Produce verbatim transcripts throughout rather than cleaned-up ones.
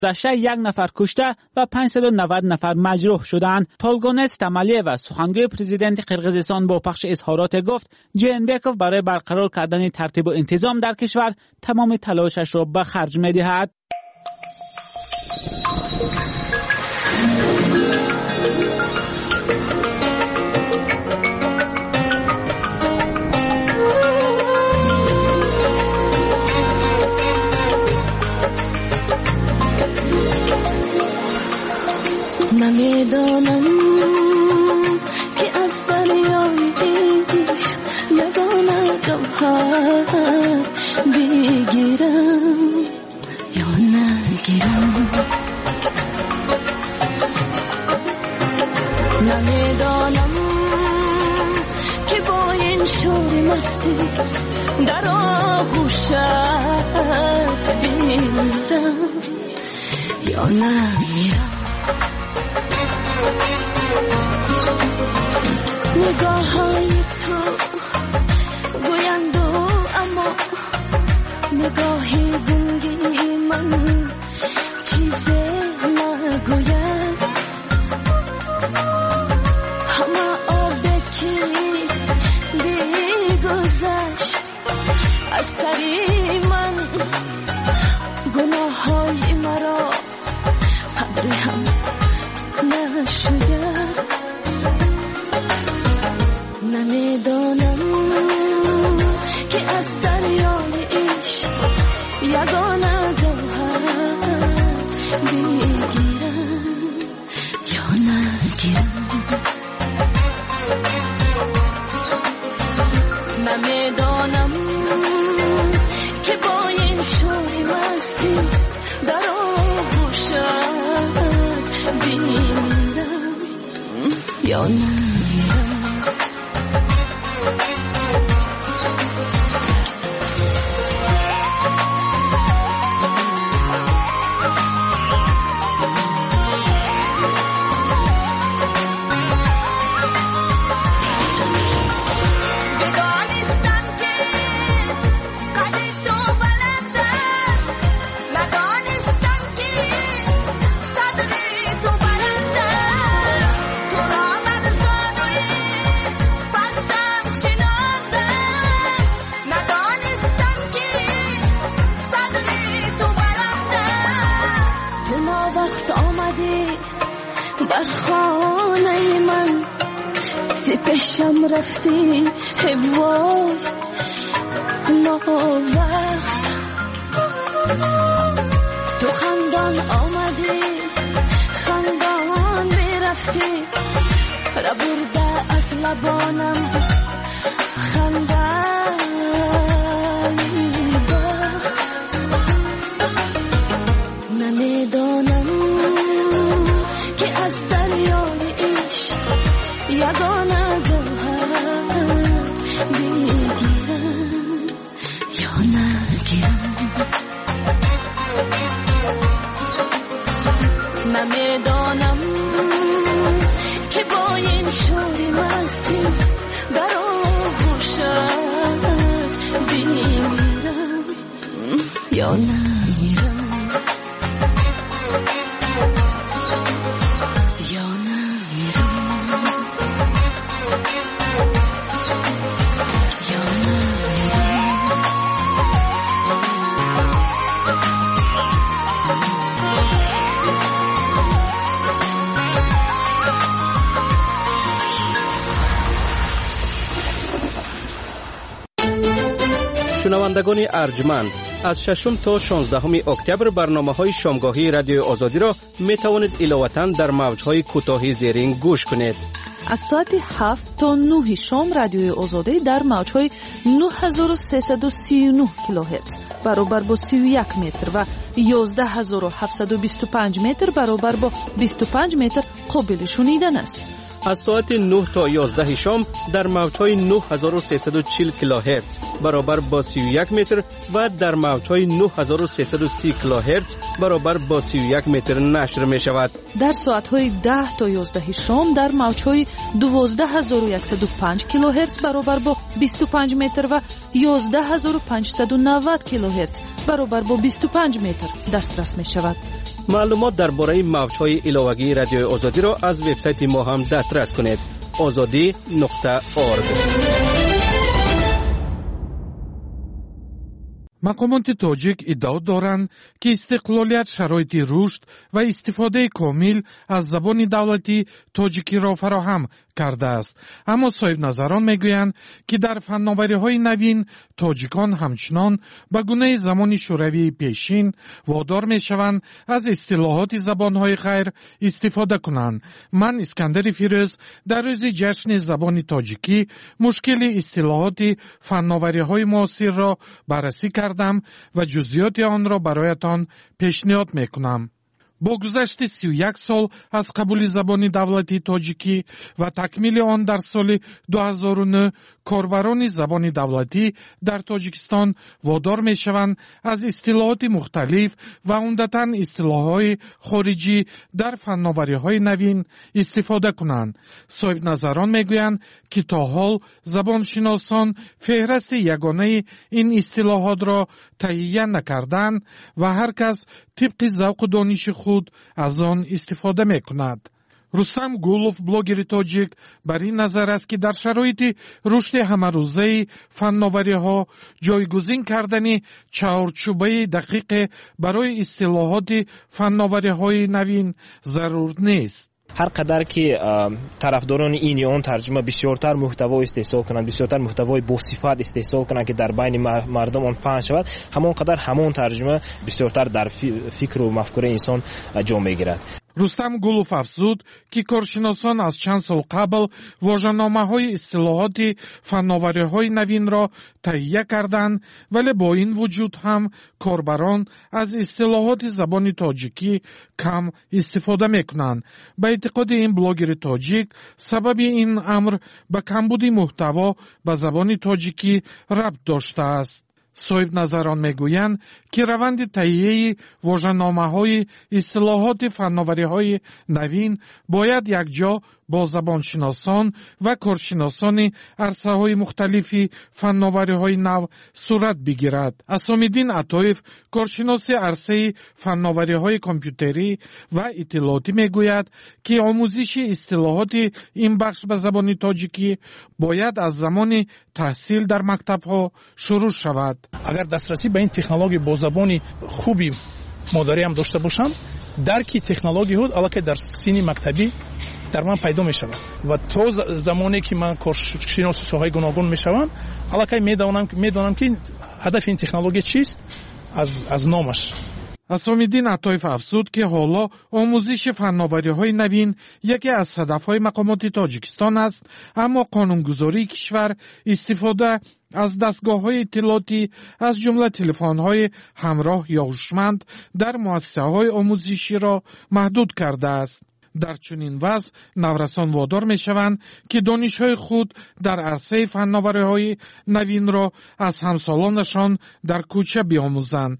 گذشته یک نفر کشته و پانصد و نود نفر مجروح شدند. تولگونس تمالیه و سخنگوی پرزیدنت قرقیزستان با پخش اظهارات گفت جینبکوف برای برقرار کردن ترتیب و انتظام در کشور تمام تلاشش را به خرج می‌دهد. نمیدانم که از دریای عشق یگانه گوهر بگیرم یا نگیرم. نمیدانم که با این شور مستی در آغوشت بمیرم یا نمیرم. نگاه های تو گویندو اما نگاهی گنگی من چیزی نگوید. همه آبکی دیگذشت از سری من، گناه های مرا قدر هم نشد. نمیدانم که از دریای عشق یگانه گوهر بگیرم یا نگیرم. نمیدانم که با این شور مستی در آغوشت بمیرم یا نگیرم. خانه من سپشم رفتی هوای ناوقت. تو خندان آمدی خندان برفتی را برده از لبانم خندای بخت. نمیدانم که از دریای عشق یگانه گوهر بگیرم یا نگیرم. نمیدانم که با این شور مستی در آغوشت بمیرم یا نمیرم. شنوندگان ارجمند، از ششم تا شانزدهم اکتبر برنامه‌های شامگاهی رادیو آزادی را می‌توانید ایلواتاً در موج‌های کوتاه زیرین گوش کنید. از ساعت هفت تا نه شام رادیوی آزادی در موج‌های نه هزار و سیصد و سی و نه کیلوهرتز برابر با سی و یک متر و یازده هزار و هفتصد و بیست و پنج متر برابر با بیست و پنج متر قابل شنیدن است. از ساعت نه تا یازده شام در موج‌های نه هزار و سیصد و چهل کیلوهرتز برابر با سی و یک متر و در موج‌های نه هزار و سیصد و سی کیلوهرتز برابر با سی و یک متر نشر می شود. در ساعت‌های ده تا یازده شام در موج‌های دوازده هزار و صد و پنج کیلوهرتز برابر با بیست و پنج متر و یازده هزار و پانصد و نود کیلوهرتز برابر با بیست و پنج متر دسترس می شود. معلومات درباره موج‌های علاوگی رادیو آزادی را از وبسایت ما هم دسترس کنید. آزادی نقطه اورگ. مقامات تاجیک ادعا دارند که استقلالیت شرایط رشد و استفاده کامل از زبان دولتی تاجیکی را فراهم کرده است. اما صاحب نظران میگویند که در فناوری‌های نوین تاجیکان همچنان به گونه زمان شوروی پیشین وادار میشوند از اصطلاحات زبان‌های غیر استفاده کنند. من اسکندر فیروز در روز جشن زبان تاجیکی مشکل اصطلاحات فناوری‌های معاصر را بررسی کردم و جزئیات آن را برایتان پیشنهاد میکنم. با گذشت سی و یک سال از قبول زبان دولتی تاجیکی و تکمیل آن در سال دو هزار و نه، کاربران زبان دولتی در تاجیکستان وادار می شوند از اصطلاحات مختلف و عمدتاً اصطلاحات خارجی در فناوری‌های نوین استفاده کنند. صاحب نظران می گویند که تا حال زبانشناسان فهرست یگانه این اصطلاحات را تهیه نکردند و هر کس طبق ذوق و دانش خود از آن استفاده می کند. رستم گولوف بلوگر تاجیک بر این نظر است که در شرایط رشد همه‌روزه فناوری‌ها جایگزین کردن چارچوبه دقیق برای اصطلاحات فناوری‌های نوین ضرور نیست. هر قدر که طرفداران این یا آن ترجمه بسیارتر محتوا استحصال کنند، بسیارتر محتوای با صفت استحصال کنند که در بین مردم آن پخش شود، همان قدر همان ترجمه بسیارتر در فکر و مفکوره انسان جا میگیرد. رستم گولوف افزود که کارشناسان از چند سال قبل واژه‌نامه‌های اصطلاحات فناوری‌های نوین را تهیه کردند، ولی با این وجود هم کاربران از اصطلاحات زبان تاجیکی کم استفاده می‌کنند. به اعتقاد این بلاگر تاجیک سبب این امر به کمبود محتوا به زبان تاجیکی ربط داشته است. صاحب نظران میگویند که روند تهیه واژه‌نامه‌های اصطلاحات فناوری‌های نوین باید یکجا با زبانشناسان و کارشناسان عرصه‌های مختلفی فناوری‌های نو صورت بگیرد. اسام‌الدین عطایف کارشناس عرصه فناوری‌های کامپیوتری و اطلاعاتی میگوید که آموزش اصطلاحات این بخش به زبان تاجیکی باید از زمان تحصیل در مکتب‌ها شروع شود. اگر دسترسی به این تکنولوژی با زبانی خوبی مادری هم داشته باشم، درکی تکنولوژی ها البته در سینی مکتبی در من پیدا می شود و تا زمانی که من کارشناس ساحه گوناگون می شوم، البته میدانم میدانم که هدف این تکنولوژی چیست از از نامش. اسام‌الدین عطایف افزود که حالا آموزش فناوری‌های نوین یکی از هدف‌های مقامات تاجیکستان است، اما قانونگذاری کشور استفاده از دستگاه‌های اطلاعاتی از جمله تلفن‌های همراه یا هوشمند در مؤسسه‌های آموزشی را محدود کرده است. در چنین وضع نورسان وادار می‌شوند که دانش‌های خود در عرصه فناوری‌های نوین را از همسالانشان در کوچه بیاموزند.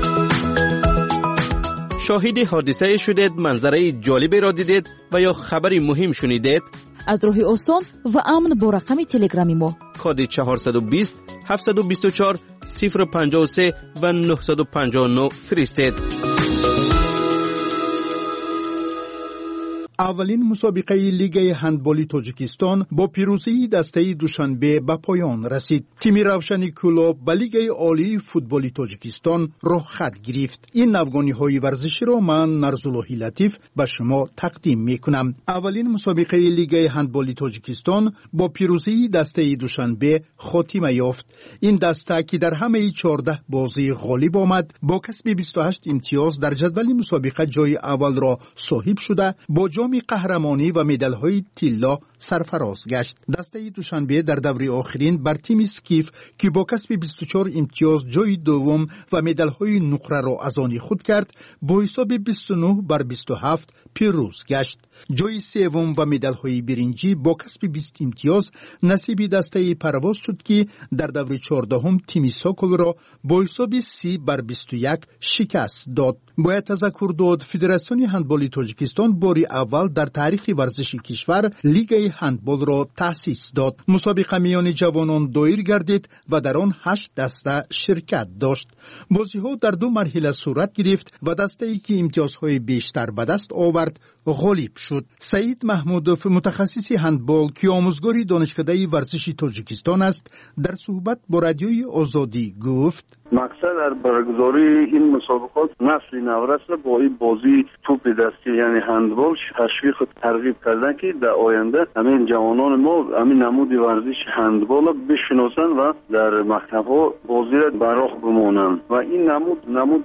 شاهد حادثه شدید، منظره جالبی را دیدید و یا خبری مهم شنیدید؟ از راه آسان و امن با رقم تلگرامی ما کد چهارصد و بیست هفتصد و بیست و چهار صفر پنجاه و سه و نهصد و پنجاه و نه فرستید. اولین مسابقه لیگ هندبالی تاجیکستان با پیروزی دسته دوشنبه به پایان رسید. تیم روشنی کلوب به لیگ عالی فوتبالی تاجیکستان راه خط گرفت. این نوگانی‌های ورزشی را من نرزاللهی لطیف به شما تقدیم می‌کنم. اولین مسابقه لیگ هندبالی تاجیکستان با پیروزی دسته دوشنبه خاتمه یافت. این دسته که در همه چهارده بازی غالب آمد، با کسب بیست و هشت امتیاز در جدول مسابقه جای اول را صاحب شده، با جام قهرمانی و مدال‌های طلا سرفراز گشت. دسته دوشنبه در دوره آخرین بر تیم اسکیف که با کسب بیست و چهار امتیاز جای دوم و مدال‌های نقره را از آن خود کرد، با حساب بیست و نه بر بیست و هفت پیروز گشت. جای سوم و مدال‌های برنجی با کسب بیست امتیاز نصیب دسته پرواز شد که در دور چهاردهم تیم سوکل را با حساب سی بر بیست و یک شکست داد. باید تذکر داد فدراسیون هندبال تاجیکستان باری اول در تاریخ ورزش کشور لیگ هندبال را تأسیس داد. مسابقه میان جوانان دایر گردید و در آن هشت دسته شرکت داشت. بازی‌ها در دو مرحله صورت گرفت و دسته‌ای که امتیازهای بیشتر به دست آورد غالب شد. سعید محمودوف متخصص هندبال که آموزگار دانشکده ورزش تاجیکستان است در صحبت با رادیوی آزادی گفت: مقصد در برگزاری این مسابقات نسل نورس را با این بازی توپ دستی یعنی هندبال تشویق و ترغیب کردن که در آینده همین جوانان ما همین نمود ورزش هندبال را بشناسن و در مکتب‌ها بازی را بر راه بمانند و این نمود نمود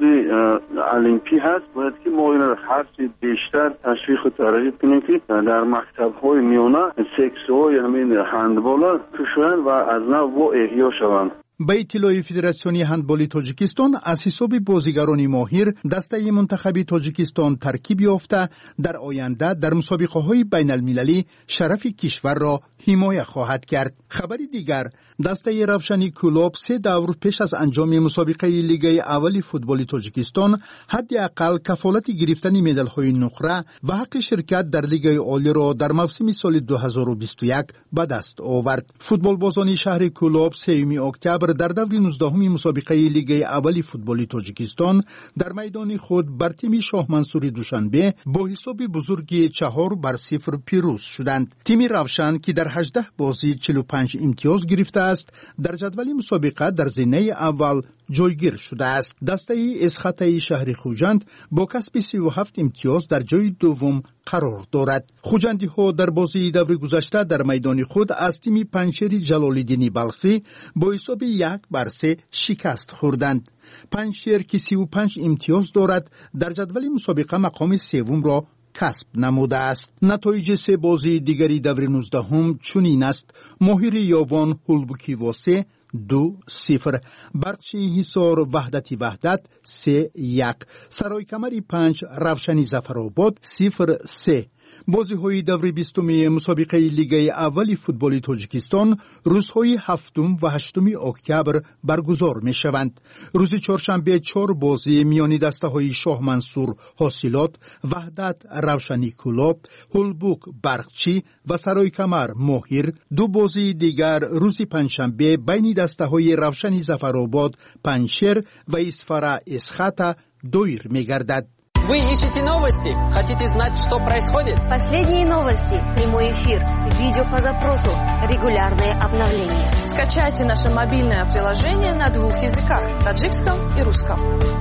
المپی هست. باید که ما این را هر چه بیشتر تشویق و ترغیب کنیم که در مکتب‌های میانه سکس‌های همین هندبال را کشوند و از نو احیا شوند. به اطلاع فدراسیون هندبال تاجیکستان از حساب بازیگران ماهر دسته منتخب تاجیکستان ترکیب یافته در آینده در مسابقه‌های بین المللی شرف کشور را حمایت خواهد کرد. خبر دیگر، دسته روشنی کلوب سه دور پیش از انجام مسابقه لیگ اول فوتبال تاجیکستان حداقل کفالت گرفتن مدال‌های نقره و حق شرکت در لیگ عالی را در موسم سال دو هزار و بیست و یک به دست آورد. فوتبال بازان شهر کلوب سوم اکتبر در دور نوزدهم مسابقه لیگ اول فوتبال تاجیکستان در میدان خود بر تیم شاه منصور دوشنبه با حساب بزرگی چهار بر صفر پیروز شدند. تیم روشن که در هجده بازی چهل و پنج امتیاز گرفته است در جدول مسابقه در زینه اول جایگیر شده است. دسته اسخطه شهر خوجند با کسب سی و هفت امتیاز در جای دوم قرار دارد. خوجندی ها در بازی دور گذشته در میدان خود از تیم پنجشیر جلال‌الدین بلخی با حساب یک بر سه شکست خوردند. پنجشیر که سی و پنج امتیاز دارد در جدول مسابقه مقام سوم را کسب نموده است. نتایج سه بازی دیگری دور نوزدهم چنین است: ماهر یاوان هولبوکی واسه دو صفر، برچی حصار وحدتی وحدت سه یک، سرای کمری پنج روشنی زفرآباد صفر سه. بازی های دور بیستمی مسابقه لیگ اول فوتبال تاجیکستان روزهای هفتم و هشتم اکتبر برگزار می شوند. روز چهارشنبه چهار بازی میان دسته های شاه منصور حاصلات، وحدت روشنی کلوب، هولبوک برقچی و سرای کمر ماهر. دو بازی دیگر روز پنجشنبه بین دسته های روشنی زفرآباد پنجشیر و اسفره اسخطه دایر می گردد. Вы ищете новости? Хотите знать, что происходит? Последние новости, прямой эфир, видео по запросу, регулярные обновления. Скачайте наше мобильное приложение на двух языках – таджикском и русском.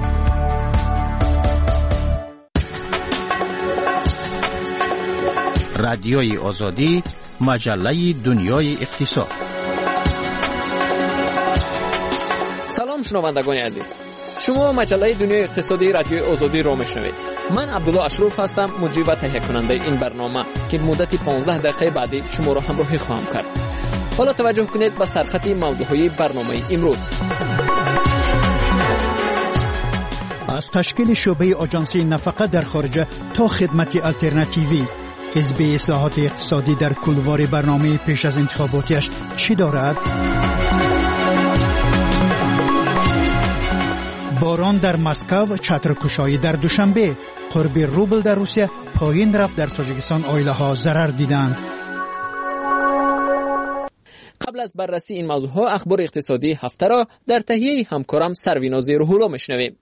رادیوی آزادی، مجله دنیای اقتصاد. سلام شنوندگان عزیز. شما مجله دنیای اقتصادی رادیوی آزادی را میشنوید. من عبدالله اشرف هستم، مجری و تهیه کننده این برنامه که مدت پانزده دقیقه بعدی شما را همراهی خواهم کرد. حالا توجه کنید به سرخط موضوعهای برنامه امروز. از تشکیل شعبه آژانسی نفقه در خارج تا خدمت آلترناتیوی، حزب اصلاحات اقتصادی در کولوار برنامه پیش از انتخاباتیش چی دارد؟ باران در مسکو، چترکشایی در دوشنبه، قرب روبل در روسیه پایین رفت، در تاجیکستان آیله ها ضرر دیدند. قبل از بررسی این موضوع ها اخبار اقتصادی هفته را در تهیه همکارم سرویناز روح‌الله میشنویم.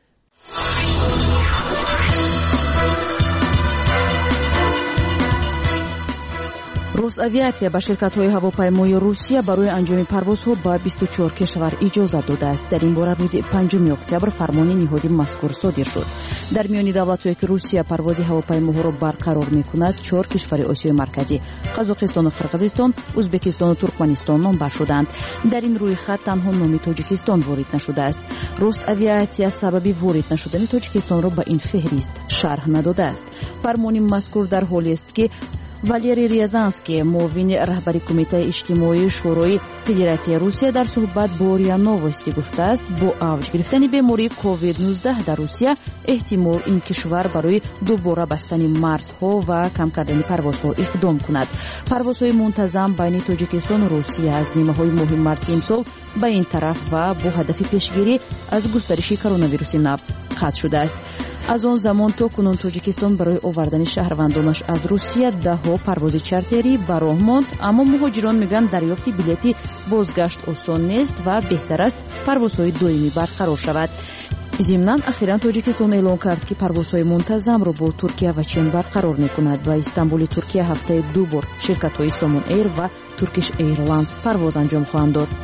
رосавиатсия ба ширкатҳои ҳавопаймои русия барои анҷоми парвозҳо ба бисту чор кишвар иҷозат додааст. дар ин бора рӯзи панҷуми октябр фармони ниҳоди мазкур содир шуд. дар миёни давлатҳое ки русия парвози ҳавопаймоҳоро барқарор мекунад, чор кишвари осиёи марказӣ қазоқистону қирғизистон, ӯзбекистону туркманистон номбар шуданд. дар ин рӯйхат танҳо номи тоҷикистон ворид нашудааст. росавиатсия сабаби ворид нашудани тоҷикистонро ба ин феҳрист шарҳ надодааст. фармони мазкур дар ҳолест ки валерий риязанский муовин раҳбари кумитаи иҷтимоии шӯрои федератсияи русия дар суҳбат бо риа новости гуфтааст бо авҷ гирифтани бемории ковид нуздаҳ дар русия эҳтимол ин кишвар барои дубора бастани марзҳо ва кам кардани парвозҳо иқдом кунад. парвозҳои мунтазам байни тоҷикистону русия аз нимаҳои моҳи марти имсол ба ин тараф ва бо ҳадафи пешгирӣ аз густариши коронавируси нав қатъ шудааст. аз он замон то кунун тоҷикистон барои овардани шаҳрвандонаш аз русия даҳҳо парвози чартерӣ ба роҳ монд, аммо муҳоҷирон мегӯянд дарёфти билети бозгашт осон нест ва беҳтар аст парвозҳои доимӣ барқарор шавад. зимнан ахиран тоҷикистон эълон кард ки парвозҳои мунтазамро бо туркия ва чин барқарор мекунад. ба истанбули туркия ҳафтаи ду бор ширкатҳои Somon Air ва Turkish Airlines парвоз анҷом хоҳанд дод.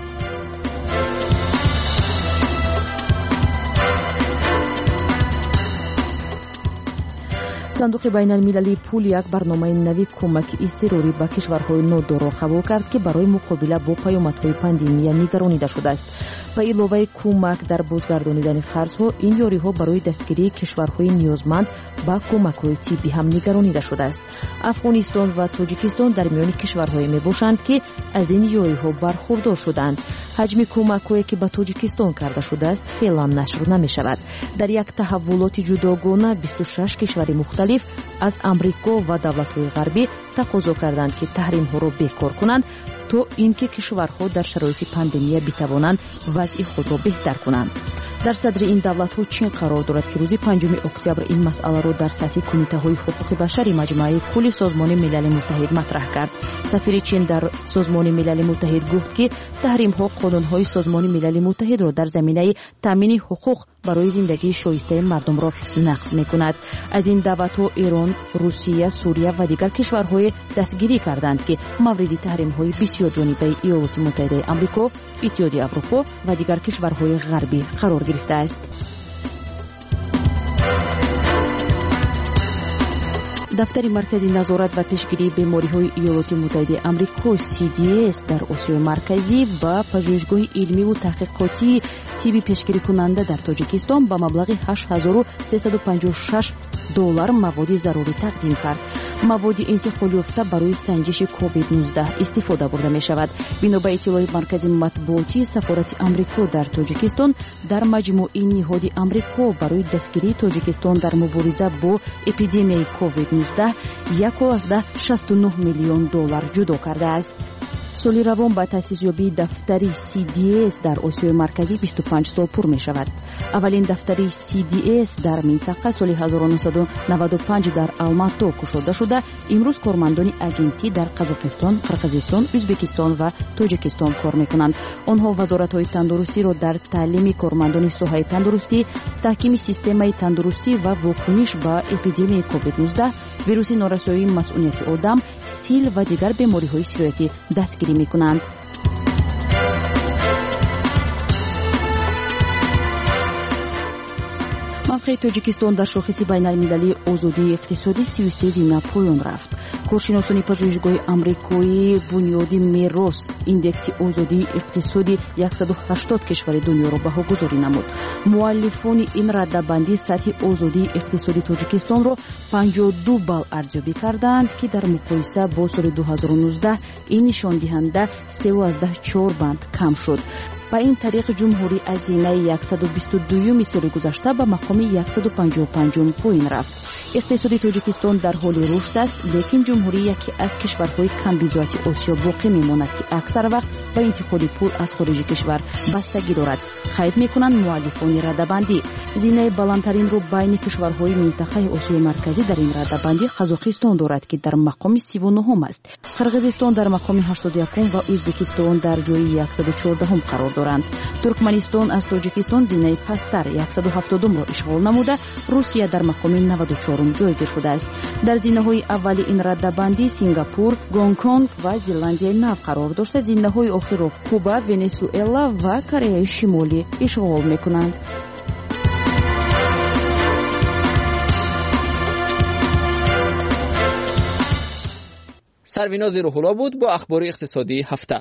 сандуқи байналмилалии пул як барномаи нави кӯмаки изтирорӣ ба кишварҳои нодорро қабул кард ки барои муқобила бо паёмадҳои пандемия нигаронида шудааст. ба иловаи кӯмак дар бозгардонидани қарзҳо, ин ёриҳо барои дастгирии кишварҳои ниёзманд ба кӯмакҳои тиббӣ ҳам нигаронида шудааст. афғонистон ва тоҷикистон дар миёни кишварҳое мебошанд ки аз ин ёриҳо бархурдор шуданд. ҳаҷми кӯмакҳое ки ба тоҷикистон карда шудааст феълан нашр намешавад. дар як таҳаввулоти ҷудогона бисту шаш кишвари мухталиф аз амрико ва давлатҳои ғарбӣ тақозо карданд ки таҳримҳоро бекор кунанд то ин ки кишварҳо дар шароити пандемия битавонанд вазъи худро беҳтар кунанд. дар садри ин давлатҳо чин қарор дорад ки рӯзи панҷуми октябр ин масъаларо дар сатҳи кумитаҳои ҳуқуқи башари маҷмӯаи кулли созмони милали муттаҳид матраҳ кард. сафири чин дар созмони милали муттаҳид гуфт ки таҳримҳо қонунҳои созмони милали муттаҳидро дар заминаи таъмини ҳуқуқ барои зиндагии шоистаи мардумро нақз мекунад. аз ин даъватҳо Эрон, Русия, Сурия ва дигар кишварҳое дастгирӣ карданд ки мавриди таҳримҳои бисёрҷонибаи Иёлоти Муттаҳидаи Амрико, Иттиҳоди Аврупо ва дигар кишварҳои ғарбӣ қарор гирифтааст. дафтари маркази назорат ва пешгирии бемориҳои Иёлоти Муттаҳидаи Амрико си ди эс дар Осиёи Марказӣ ба пажӯҳишгоҳи илмиву таҳқиқотии тибби пешгирикунанда дар Тоҷикистон ба маблағи ҳашт ҳазору сесаду панҷоҳу шаш доллар маводи зарурӣ тақдим кард. маводи интиқолёфта барои санҷиши ковид нуздаҳ истифода бурда мешавад. бино ба иттилои маркази матбуотии сафорати Амрико дар Тоҷикистон, дар маҷмӯи ниҳоди Амрико барои дастгирии Тоҷикистон дар мубориза бо эпидемияи ковид нуздаҳ як ҳазору шасту нӯҳ миллион доллар ҷудо кардааст. соли равон ба таъсисёбии дафтари си ди эс дар Осиёи Марказӣ бисту панҷ сол пур мешавад. аввалин дафтари си ди эс дар минтақа соли ҳазору нуҳсаду наваду панҷ дар Алмато кушода шуда, имрӯз кормандони агентӣ дар Қазоқистон, Қирғизистон, Ӯзбекистон ва Тоҷикистон кор мекунанд. онҳо вазоратҳои тандурустиро дар таълими кормандони соҳаи тандурустӣ, таҳкими системаи тандурустӣ ва вокуниш ба эпидемияи ковид нуздаҳ, вируси норасоии масъулияти одам, сил ва дигар бемориҳои сироятӣ дастгирӣ мекунанд. мавқеи Тоҷикистон дар шохиси байналмилалии озодии иқтисодӣ сию се зимна поён рафт. коршиносони пажӯҳишгоҳи амрикоии бунёди мерос индекси озодии иқтисоди яксаду ҳаштод кишвари дунёро баҳогузорӣ намуд. муаллифони ин раддабандӣ сатҳи озодии иқтисоди Тоҷикистонро панҷоҳу ду балл арзёбӣ карданд, ки дар муқоиса бо соли ду ҳазору нуздаҳ ин нишондиҳанда сеяздах чор банд кам шуд. ба ин тариқ ҷумҳурӣ аз зинаи яксаду бисту дуюми соли гузашта ба мақоми яксаду панҷоҳу панҷум поин рафт. иқтисоди Тоҷикистон дар ҳоли рушд аст, лекин ҷумҳурӣ яке аз кишварҳои камбизоати Осиё боқӣ мемонад, ки аксар вақт ба интиқоли пул аз хориҷи кишвар бастагӣ дорад. қайд мекунанд муаллифони раддабандӣ. зинаи баландтаринро байни кишварҳои минтақаи Осиёи Марказӣ дар ин раддабандӣ Қазоқистон дорад, ки дар мақоми сиву нӯҳум аст. Қирғизистон дар мақоми ҳаштоду якум ва Ӯзбекистон дар ҷои яксаду чордаҳум қарор доранд. Туркманистон аз Тоҷикистон зинаи пасттар яксаду ҳафтодумро ишғол намуда, Русия дар мақоми наваду чорум ҷойгир шудааст. дар зинаҳои аввали ин раддабандӣ Сингапур, Гонконг ва Зеландияи Нав қарор дошта, зинаҳои охирро Куба, Венесуэла ва Кореяи Шимолӣ ишғол мекунанд. сарвинози рӯҳулло буд бо ахбори иқтисодии ҳафта.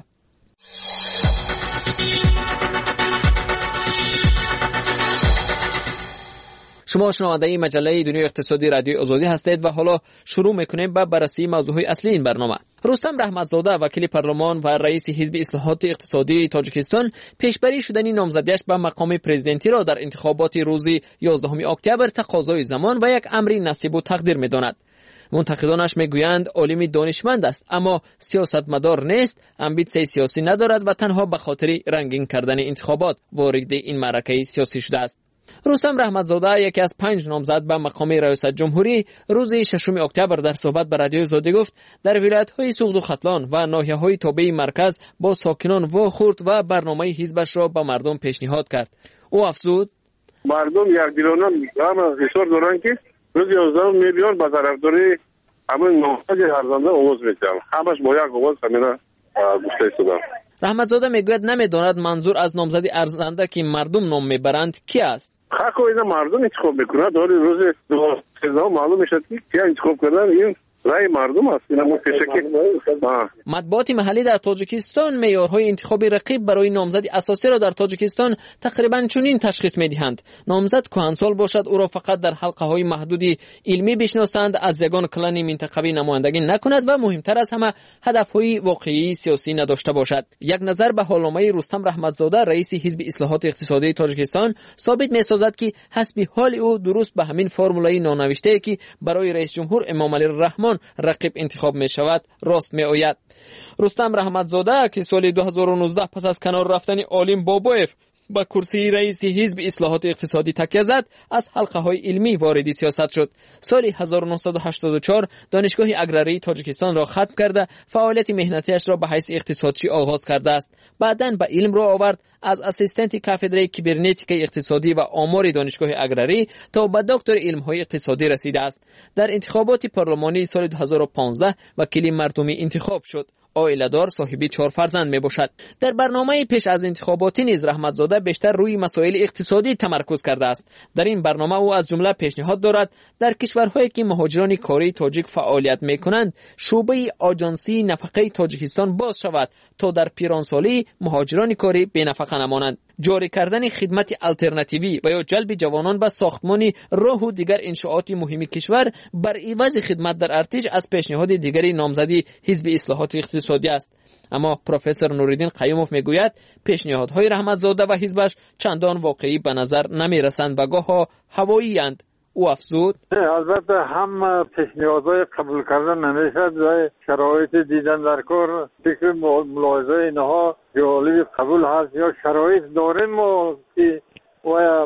شما شنونده مجله دنیای اقتصادی رادیو آزادی هستید و حالا شروع میکنیم با بررسی موضوعهای اصلی این برنامه. رستم رحمتزاده وکیل پارلمان و رئیس حزب اصلاحات اقتصادی تاجیکستان پیشبری شدن نامزدیش به مقام پرزیدنتی را در انتخابات روز یازدهم اکتبر تقاضای زمان و یک امر نصیب و تقدیر می‌داند. منتقدانش میگویند عالم دانشمند است اما سیاستمدار نیست، امبیسیون سیاسی ندارد و تنها به خاطر رنگین کردن انتخابات وارد این معرکه سیاسی شده است. رستم رحمتزاده یکی از پنج نامزد به مقام ریاست جمهوری روز ششم اکتبر در صحبت به رادیو آزادی گفت در ولایت‌های سوخت و ختلان و ناحیه‌های تابع مرکز با ساکنان واخورد و برنامه حزبش را به مردم پیشنهاد کرد. او افزود مردم یک دیرانه هم اصرار دارند که روز یازدهم میلیون به طرفداری همین نامزد ارزنده آواز میدن. همش با یک آواز همینا گفته شده. رحمتزاده میگوید نمیداند منظور از نامزد ارزنده که مردم نام میبرند کی است. حق اینا مردم انتخاب میکنند. ولی روز دوازدهم معلوم میشه که کی انتخاب کردن این رای مردم است. اینا متشکل. مطبوعات محلی در تاجیکستان معیارهای انتخابی رقیب برای نامزد اساسی را در تاجیکستان تقریبا چنین تشخیص میدهند: نامزد کهنسال باشد، او را فقط در حلقه های محدودی علمی بشناسند، از یگان کلان منطقوی نمایندگی نکند و مهمتر از همه هدفهای واقعی سیاسی نداشته باشد. یک نظر به حالنامه رستم رحمتزاده رئیس حزب اصلاحات اقتصادی تاجیکستان ثابت می‌سازد که حسب حال او درست به همین فرمولای نانوشته که برای رئیس جمهور امام علی الرحمن رقیب انتخاب می شود راست می آید. رستم رحمتزاده که سال دو هزار و نوزده پس از کنار رفتن عالم بابایف با کرسی رئیس حزب اصلاحات اقتصادی تکیه زد، از حلقه های علمی وارد سیاست شد. سال هزار و نهصد و هشتاد و چهار دانشگاه اگراری تاجیکستان را ختم کرده فعالیت مهنتیش را به حیث اقتصادچی آغاز کرده است. بعداً به علم را آورد، از اسیستنت کافدره کیبرنتیک اقتصادی و آمار دانشگاه اگراری تا به دکتر علم‌های اقتصادی رسیده است. در انتخابات پارلمانی سال دو هزار و پانزده وکیل مردمی انتخاب شد. عائله‌دار، صاحب چهار فرزند میباشد. در برنامه پیش از انتخاباتی نیز رحمتزاده بیشتر روی مسائل اقتصادی تمرکز کرده است. در این برنامه او از جمله پیشنهاد دارد در کشورهایی که مهاجران کاری تاجیک فعالیت میکنند شعبه آژانسی نفقه تاجیکستان باز شود تا در پیرانسالی مهاجران کاری بی‌نفقه نمانند. جاری کردن خدمت آلترناتیوی و یا جلب جوانان به ساختمان راه و دیگر انشاءات مهم کشور بر عوض خدمت در ارتش از پیشنهاد دیگری نامزدی حزب اصلاحات اقتصادی است. اما پروفسور نوریدین قیوموف میگوید پیشنهادهای رحمتزاده و حزبش چندان واقعی به نظر نمیرسند و گاهی هوایی اند. او افزود البته هم پیشنهادهای قبول کردن نمیشد و شرایط دیدن در کار فکر ملاحظه اینها جالب قبول هست یا شرایط داریم ما که و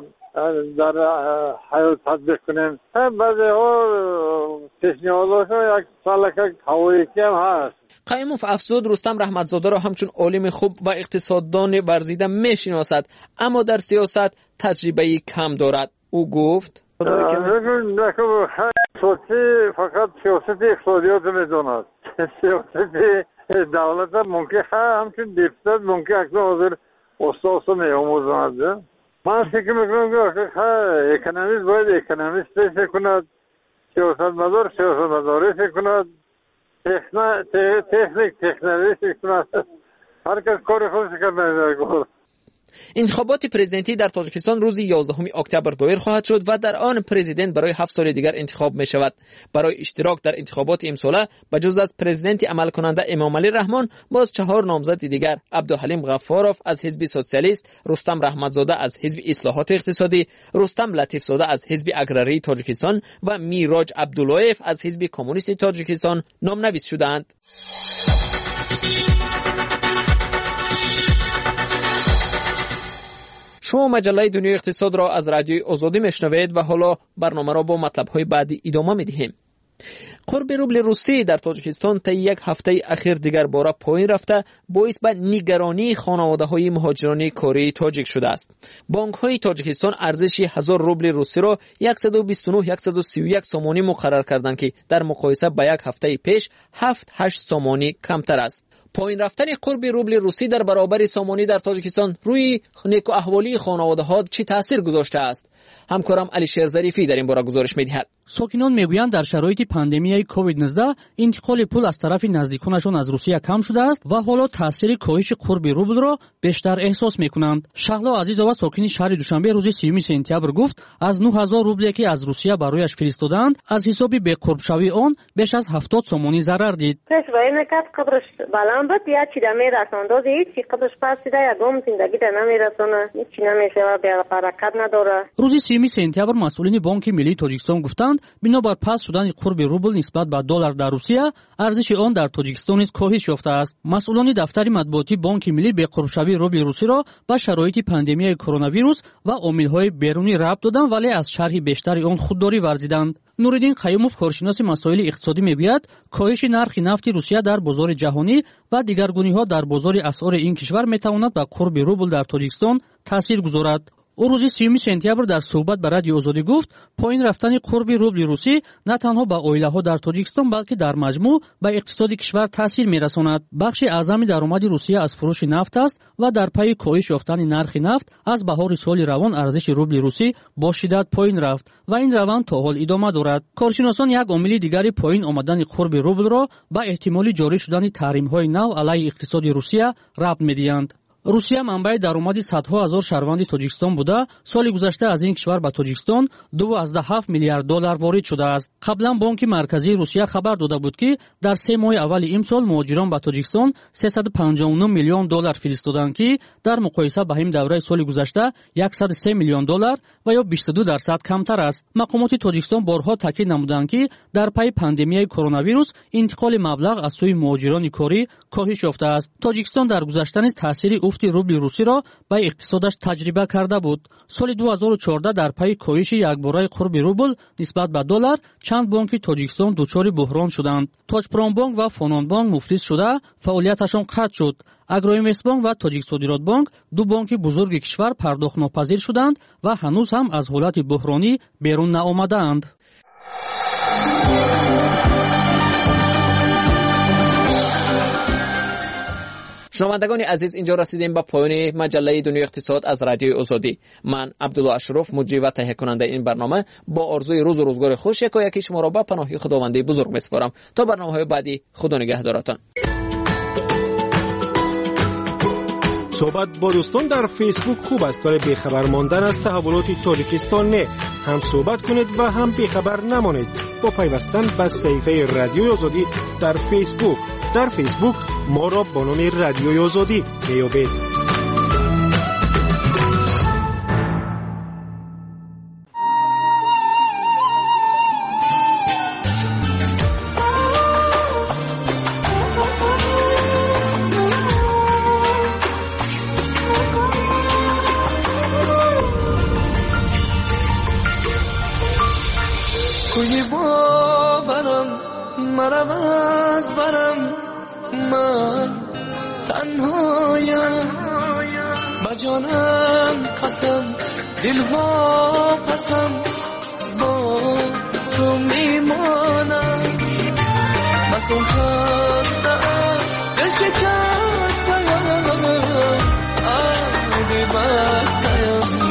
در حیات تطبیق کنیم. بعضی ها پیشنهادها یک سالک هوایی هم هست. قیوموف افزود رستم رحمتزاده را همچون عالم خوب و اقتصاددان ورزیده میشناسد اما در سیاست تجربه کم دارد. او گفت سیاسی فقط سیاست اقتصادیات میداند. سیاست دولت ممکن همچون دیپتات ممکن اکنون حاضر استاس میاموزند. من فکر میکنم که اکنامیست باید اکنامیست فکر کند، سیاست مدار سیاست مداری فکر کند، تکنیک تکنیک فکر کند. هر کس کار خودش کرده. انتخابات پرزیدنتی در تاجیکستان روز یازدهم اکتبر دایر خواهد شد و در آن پرزیدنت برای هفت سال دیگر انتخاب می شود. برای اشتراک در انتخابات امساله بجز از پرزیدنت عمل کننده امام علی الرحمن باز چهار نامزد دیگر: عبدالحلیم غفاروف از حزب سوسیالیست، رستم رحمتزاده از حزب اصلاحات اقتصادی، رستم لطیفزاده از حزب اگراری تاجیکستان و میراج عبداللهیف از حزب کمونیست تاجیکستان نامنویس شدند. شما مجله دنیای اقتصاد را از رادیوی آزادی میشنوید و حالا برنامه را با مطلب‌های بعدی ادامه می‌دهیم. قرب روبل روسی در تاجیکستان تا یک هفته اخیر دیگر باره پایین رفته باعث به نگرانی خانواده‌های مهاجران کاری تاجیک شده است. بانک‌های تاجیکستان ارزش هزار روبل روسی را صد و بیست و نه صد و سی و یک سامانی مقرر کردند که در مقایسه با یک هفته پیش هفت هشت سامانی کمتر است. پایین رفتن قرب روبل روسی در برابر سامانی در تاجیکستان روی نیکو احوالی خانواده‌ها چه تاثیر گذاشته است؟ همکارم علی شیر ظریفی در این باره گزارش می‌دهد. ساکنان میگویند در شرایط پاندمیای کووید نوزده انتقال پول از طرف نزدیکانشان از روسیه کم شده است و حالا تاثیر کاهش قرب روبل را بیشتر احساس میکنند. شهلا عزیزова ساکن شهر دوشنبه روز سیوم سپتامبر گفت از نه هزار روبلی که از روسیه برایش فرستادند از حساب بی‌قربشوی آن بیش از هفتاد سومونی ضرر دید. پشوایی نکرد قدرش بالان بود یا چی دمی رساند هیچ قدرش پاسیده یا گم زندگی در نمیرسونه هیچ نمیشه و برکت نداره. روز سیوم سپتامبر مسئولین بانک ملی تاجیکستان گفتند بنابر پس شدن قرب روبل نسبت به دلار در روسیه ارزش آن در تاجیکستان نیز کاهش یافته است. مسئولان دفتر مطبوعاتی بانک ملی به قربشوی روبل روسی را با شرایط پاندمی کرونا ویروس و عامل‌های بیرونی ربط دادند ولی از شرح بیشتری آن خودداری ورزیدند. نوردین قیوموف کارشناس مسائل اقتصادی میگوید کاهش نرخ نفت روسیه در بازار جهانی و دیگرگونی‌ها در بازار اسعار این کشور میتواند به قرب روبل در تاجیکستان تاثیر گذارد. او روز سیوم سپتامبر در صحبت با رادیو آزادی گفت پایین رفتن قرب روبل روسی نه تنها به عائله‌ها در تاجیکستان بلکه در مجموع به اقتصاد کشور تاثیر می‌رساند. بخش اعظم درآمد روسیه از فروش نفت است و در پی کاهش یافتن نرخ نفت از بهار سال روان ارزش روبل روسی با شدت پایین رفت و این روند تا حال ادامه دارد. کارشناسان یک عامل دیگری پایین آمدن قرب روبل را به احتمال جاری شدن تحریم‌های نو علیه اقتصاد روسیه ربط می‌دهند. روسیه منبع درآمد صدها هزار شهروند تاجیکستان بوده. سال گذشته از این کشور به تاجیکستان دوازده و هفت میلیارد دلار وارد شده است. قبلا بانک مرکزی روسیه خبر داده بود که در سه ماه اول امسال مهاجران به تاجیکستان سیصد و پنجاه و نه میلیون دلار فرستادند که در مقایسه با همین دوره سال گذشته صد و سه میلیون دلار و یا بیست و دو درصد کمتر است. مقامات تاجیکستان بارها تاکید نمودند که در پی پاندمی کرونا ویروس انتقال مبلغ از سوی مهاجران کاری کاهش یافته است. تاجیکستان در گذشته نیز تاثیر افت روبل روسی را به اقتصادش تجربه کرده بود. سال دو هزار و چهارده در پی کاهش یکباره قرب روبل نسبت به دلار چند بانک تاجیکستان دچار بحران شدند. تاجپرام بانک و فونان بانک مفلس شده فعالیتشان قطع شد. اگروینوست بانک و تاجیک صادرات بانک دو بانک بزرگ کشور پرداخت ناپذیر شدند و هنوز هم از حالت بحرانی بیرون نآمدند. شنوندگان عزیز اینجا رسیدیم به پایان مجله دنیای اقتصاد از رادیو آزادی. من عبدالله اشرف مجری و تهیه کننده این برنامه با آرزوی روز و روزگار خوش یکایک شما را به پناه خداوند بزرگ میسپارم تا برنامه‌های بعدی. خدا نگهدارتان. صحبت با دوستان در فیسبوک خوب است ولی بیخبر ماندن از تحولات تاجیکستان نه. هم صحبت کنید و هم بیخبر نمانید با پیوستن به صفحه رادیو آزادی در فیسبوک. در فیسبوک ما را با نام رادیو آزادی میابید. کوی باورم مرم از برم من تنهایم با جانم قسم دلها پسم با تو میمانم مکن خستم دل شکستم آبی بستم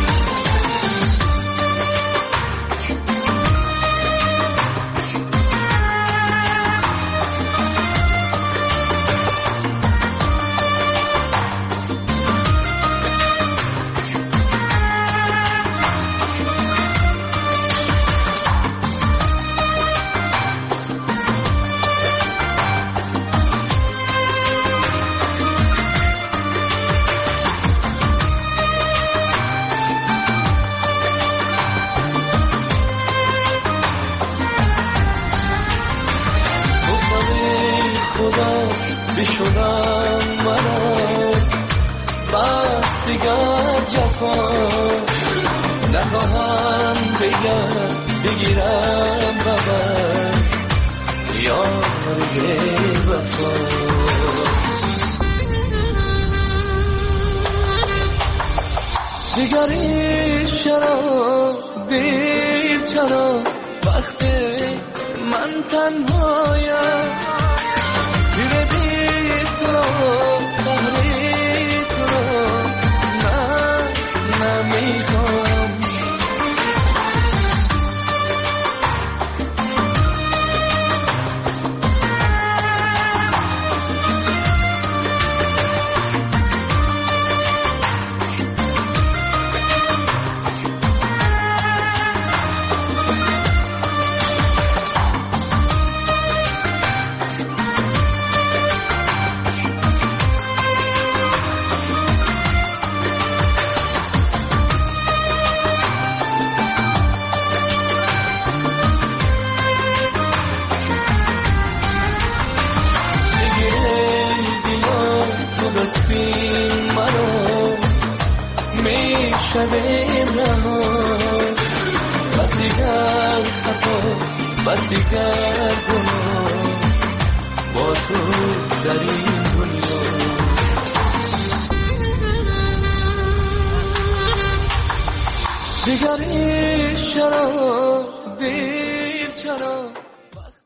بشونم مرا بس دیگر جفا نخواهم بگم بگیرم ببر یار وفا دیگری چرا دیر چرا وقتی من تنهایم شویم رها بس دیگر خطا بس دیگر گناه با تو در این دنیا دیگر این شراب دیر چرا